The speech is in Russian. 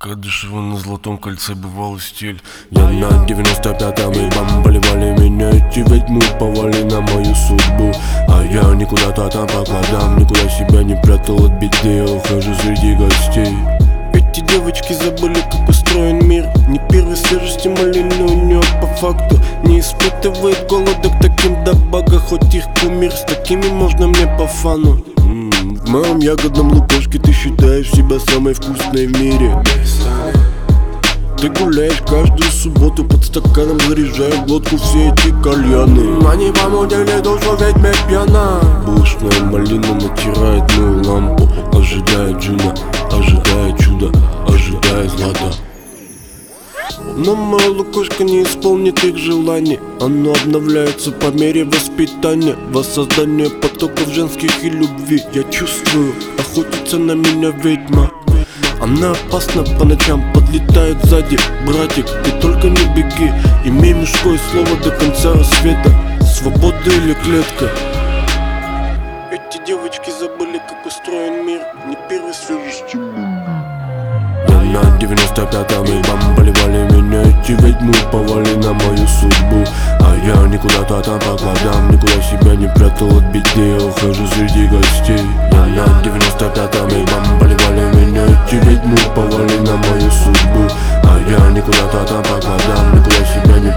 Кадышева на Золотом кольце бывал стиль. Я на 95-м, и бам, поливали меня эти ведьмы, уповали на мою судьбу. А я никуда-то там по кладам, никуда себя не прятал от беды, я ухожу среди гостей. Эти девочки забыли, как устроен мир. Не первой свежести малины у нее по факту. Не испытывает голода к таким добага, хоть их кумир, с такими можно мне по фану. В моем ягодном лукошке ты считаешь себя самой вкусной в мире. Ты гуляешь каждую субботу под стаканом, заряжая в глотку все эти кальяны. Они помутили душу, ведь мы пьяна. Булочная малина натирает мою лампу, ожидая джина, ожидая чуда, ожидая злата. Но моя лукошка не исполнит их желаний. Оно обновляется по мере воспитания, воссоздания потоков женских и любви. Я чувствую, охотится на меня ведьма. Она опасна по ночам, подлетает сзади. Братик, ты только не беги, имей мужское слово до конца рассвета. Свобода или клетка. Эти девочки забыли, как устроен мир. Не первой свежести. Я на 95-м, и бам, поливали меня эти ведьмы, уповали на мою судьбу. А я никуда-то там по кладам, никуда себя не прятал от беды, я ухожу среди гостей. Я на 95-м, и бам, поливали меня эти ведьмы, уповали на мою судьбу. А я никуда-то там по кладам, никуда себя не